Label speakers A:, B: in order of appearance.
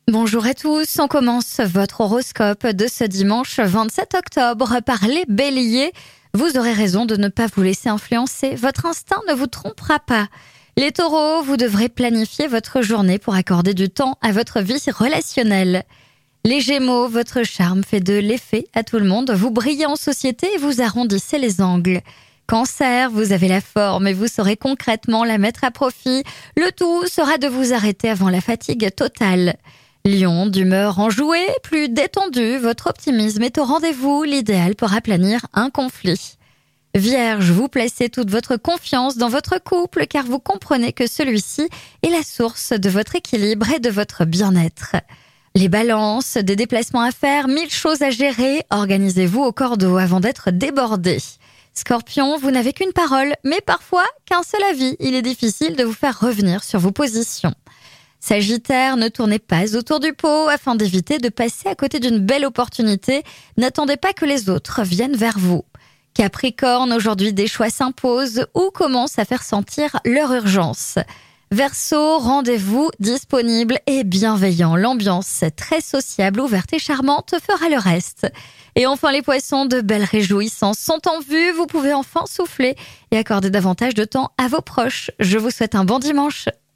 A: Bonjour à tous, on commence votre horoscope de ce dimanche 27 octobre par les béliers. Vous aurez raison de ne pas vous laisser influencer, votre instinct ne vous trompera pas. Les taureaux, vous devrez planifier votre journée pour accorder du temps à votre vie relationnelle. Les gémeaux, votre charme fait de l'effet à tout le monde, vous brillez en société et vous arrondissez les angles. Cancer, vous avez la forme et vous saurez concrètement la mettre à profit. Le tout sera de vous arrêter avant la fatigue totale. Lion, d'humeur enjouée, plus détendue, votre optimisme est au rendez-vous, l'idéal pour aplanir un conflit. Vierge, vous placez toute votre confiance dans votre couple car vous comprenez que celui-ci est la source de votre équilibre et de votre bien-être. Les balances, des déplacements à faire, 1000 choses à gérer, organisez-vous au cordeau avant d'être débordé. Scorpion, vous n'avez qu'une parole, mais parfois qu'un seul avis, il est difficile de vous faire revenir sur vos positions. Sagittaire, ne tournez pas autour du pot afin d'éviter de passer à côté d'une belle opportunité. N'attendez pas que les autres viennent vers vous. Capricorne, aujourd'hui des choix s'imposent ou commencent à faire sentir leur urgence. Verseau, rendez-vous disponible et bienveillant. L'ambiance très sociable, ouverte et charmante fera le reste. Et enfin les poissons, de belles réjouissances sont en vue. Vous pouvez enfin souffler et accorder davantage de temps à vos proches. Je vous souhaite un bon dimanche.